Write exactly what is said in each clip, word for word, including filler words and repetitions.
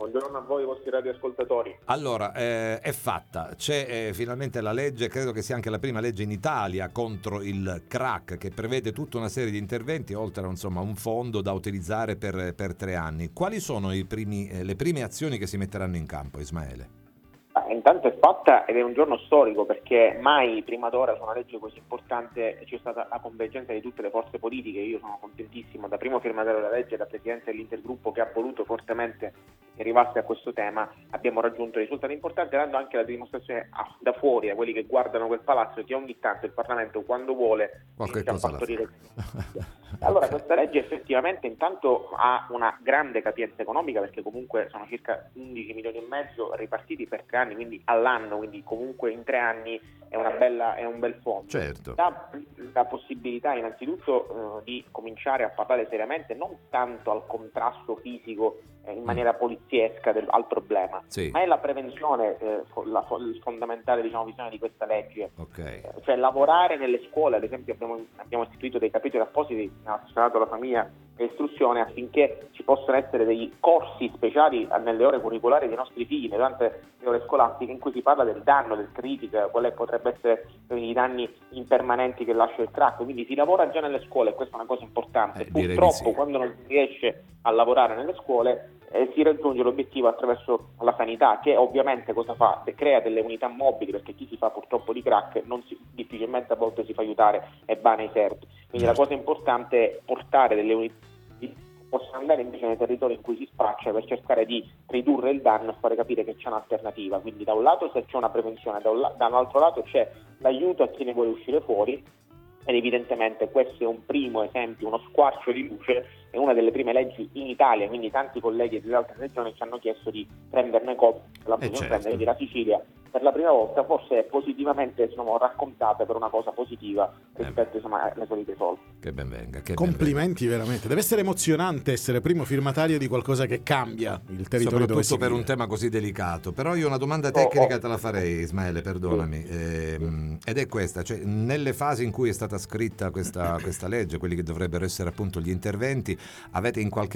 Buongiorno a voi, i vostri radioascoltatori. Allora, eh, è fatta, c'è eh, finalmente la legge, credo che sia anche la prima legge in Italia contro il crack, che prevede tutta una serie di interventi, oltre a insomma, un fondo da utilizzare per, per tre anni. Quali sono i primi, eh, le prime azioni che si metteranno in campo, Ismaele? Intanto è fatta ed è un giorno storico, perché mai prima d'ora su una legge così importante c'è stata la convergenza di tutte le forze politiche. Io sono contentissimo, da primo firmatario della legge, da presidente dell'intergruppo che ha voluto fortemente che arrivasse a questo tema, abbiamo raggiunto risultati importanti, dando anche la dimostrazione a, da fuori, a quelli che guardano quel palazzo, che ogni tanto il Parlamento, quando vuole, qualche cosa partorire. Allora, questa legge effettivamente intanto ha una grande capienza economica, perché comunque sono circa undici milioni e mezzo ripartiti per tre anni, quindi all'anno, quindi comunque in tre anni è una bella, è un bel fondo. Certo. Dà la possibilità innanzitutto eh, di cominciare a parlare seriamente, non tanto al contrasto fisico eh, in maniera poliziesca del, al problema, sì. ma è la prevenzione eh, la, il fondamentale, diciamo, visione di questa legge. Okay. Eh, cioè lavorare nelle scuole, ad esempio abbiamo, abbiamo istituito dei capitoli appositi associati alla famiglia e istruzione, affinché ci possano essere dei corsi speciali nelle ore curricolari dei nostri figli durante le ore scolastiche, in cui si parla del danno, del critica, quali potrebbe essere i danni impermanenti che lascia il crack. Quindi si lavora già nelle scuole, e questa è una cosa importante. Eh, Purtroppo sì. quando non si riesce a lavorare nelle scuole eh, si raggiunge l'obiettivo attraverso la sanità, che ovviamente cosa fa? Se crea delle unità mobili, perché chi si fa purtroppo di crack non si, difficilmente a volte si fa aiutare e va nei serbi. Quindi la cosa importante è portare delle unità che possono andare invece nei territori in cui si spaccia, per cercare di ridurre il danno e fare capire che c'è un'alternativa. Quindi da un lato se c'è una prevenzione, da un, la- da un altro lato c'è l'aiuto a chi ne vuole uscire fuori, ed evidentemente questo è un primo esempio, uno squarcio di luce, è una delle prime leggi in Italia, quindi tanti colleghi delle altre regioni ci hanno chiesto di prenderne copia, la Eh, certo. prendere della Sicilia per la prima volta, forse è positivamente insomma, raccontata per una cosa positiva rispetto insomma, alle solite soldi. Che ben venga. Che Complimenti, ben venga. veramente. Deve essere emozionante essere primo firmatario di qualcosa che cambia il territorio dove si Soprattutto per vive. un tema così delicato. Però io una domanda tecnica te la farei, Ismaele, perdonami, ehm, ed è questa, cioè nelle fasi in cui è stata scritta questa, questa legge, quelli che dovrebbero essere appunto gli interventi, avete in qualche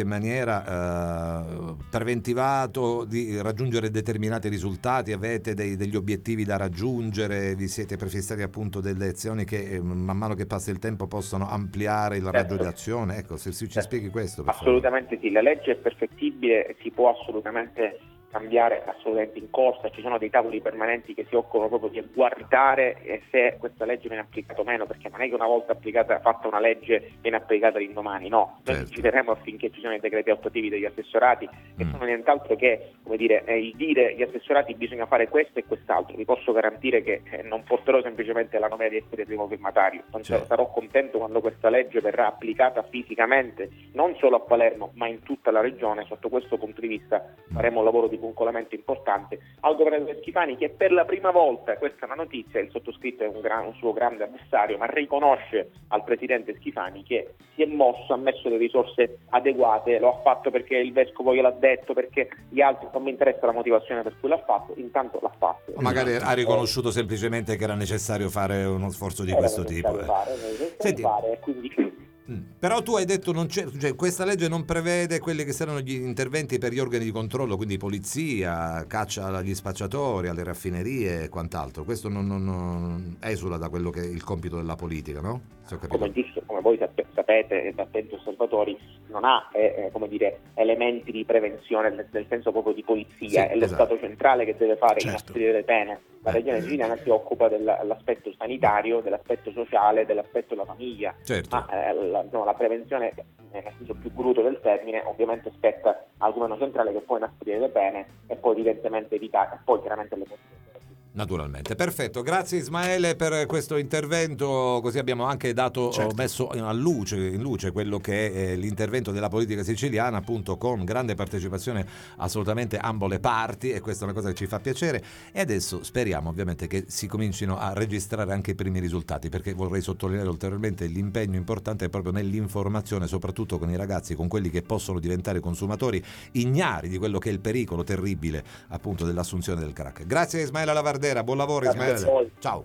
maniera eh, preventivato di raggiungere determinati risultati? Avete dei, degli obiettivi da raggiungere? Vi siete prefissati appunto delle azioni che eh, man mano che passa il tempo possono ampliare il Certo. raggio d'azione? Ecco, se ci Certo. spieghi questo, per Assolutamente sì, la legge è perfettibile, si può assolutamente cambiare, assolutamente in corsa, ci sono dei tavoli permanenti che si occupano proprio di guardare se questa legge viene applicata o meno, perché non è che una volta applicata, fatta una legge, viene applicata l'indomani, no, noi Certo. ci terremo affinché ci siano i decreti attuativi degli assessorati, che Mm. sono nient'altro che, come dire, eh, il dire agli assessorati bisogna fare questo e quest'altro. Vi posso garantire che eh, non porterò semplicemente la nomina di essere primo firmatario, Certo. sarò contento quando questa legge verrà applicata fisicamente, non solo a Palermo ma in tutta la regione. Sotto questo punto di vista faremo un lavoro di puncolamento importante al governatore Schifani, che per la prima volta, questa è una notizia, il sottoscritto è un, gran, un suo grande avversario, ma riconosce al presidente Schifani che si è mosso, ha messo le risorse adeguate, lo ha fatto perché il vescovo gliel'ha detto, perché gli altri, non mi interessa la motivazione per cui l'ha fatto, intanto l'ha fatto. O magari ha riconosciuto semplicemente che era necessario fare uno sforzo di Era questo tipo. necessario eh. fare, era necessario Senti, fare, quindi mm, però tu hai detto non c'è, cioè, questa legge non prevede quelli che saranno gli interventi per gli organi di controllo, quindi polizia, caccia agli spacciatori, alle raffinerie e quant'altro. Questo non, non- non esula da quello che è il compito della politica, no? Se ho capito. come giusto, come voi sap- sapete e da attenti osservatori, non ha eh, eh, come dire, elementi di prevenzione nel, nel senso proprio di polizia, Sì, è lo esatto. Stato centrale che deve fare Certo. inasprire le pene. La Eh. regione siciliana si occupa del- dell'aspetto sanitario, dell'aspetto sociale, dell'aspetto della famiglia, Certo. ma eh, la, no, la prevenzione eh, nel senso più crudo del termine ovviamente spetta al governo centrale, che può inasprire le pene e poi evidentemente evitare, e poi chiaramente le conseguenze. Naturalmente, perfetto, grazie Ismaele per questo intervento, così abbiamo anche dato, Certo. ho messo a luce, in luce quello che è eh, l'intervento della politica siciliana, appunto con grande partecipazione assolutamente ambo le parti, e questa è una cosa che ci fa piacere. E adesso speriamo ovviamente che si comincino a registrare anche i primi risultati, perché vorrei sottolineare ulteriormente l'impegno importante proprio nell'informazione, soprattutto con i ragazzi, con quelli che possono diventare consumatori ignari di quello che è il pericolo terribile appunto dell'assunzione del crack. Grazie Ismaele Lavardera, buon lavoro Grazie a Ismaele. voi. Ciao.